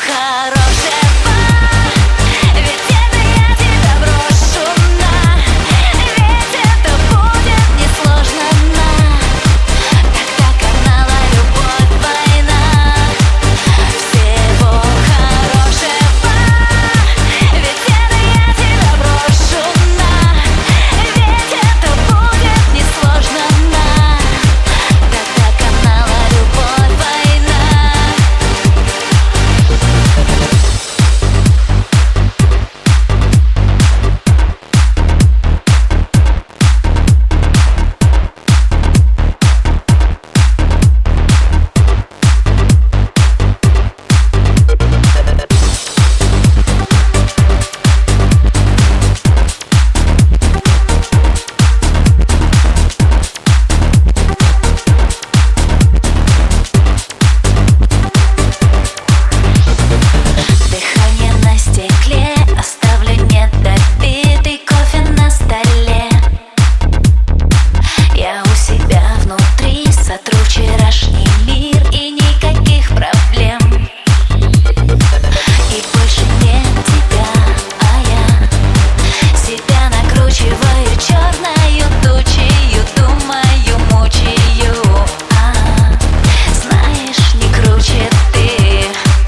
хорошего, ведь это я тебя брошу на, ведь это будет несложно на, когда канала любовь, война. Всего хорошего, ведь это я тебя брошу на, ведь это будет несложно на, когда канала любовь, война. Дыхание на стекле, оставлю недопитый кофе на столе. Я у себя внутри сотру вчерашний мир и никаких проблем. И больше нет тебя, а я себя накручиваю черною тучею, думаю, мучаю. Знаешь, не круче ты.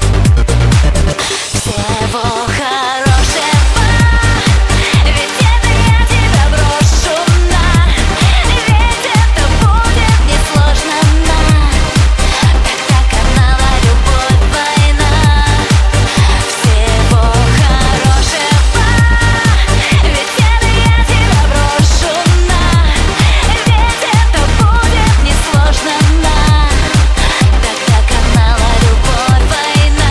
Всего хорошего, ведь это я тебя брошу на, ведь это будет несложно на, когда канала любовь, война. Всего хорошего, ведь это я тебя брошу на, ведь это будет несложно на, когда канала любовь, война.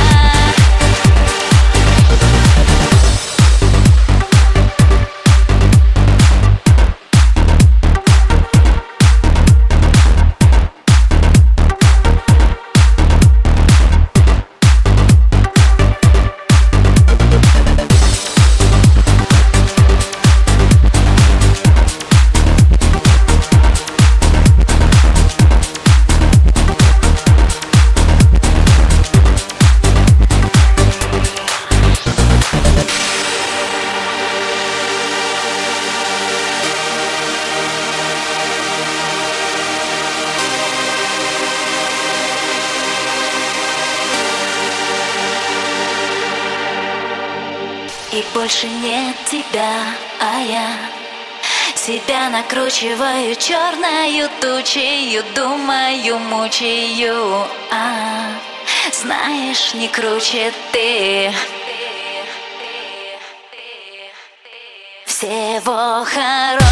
И больше нет тебя, а я себя накручиваю черною тучею, думаю, мучаю. Знаешь, не круче ты. Всего хорошего.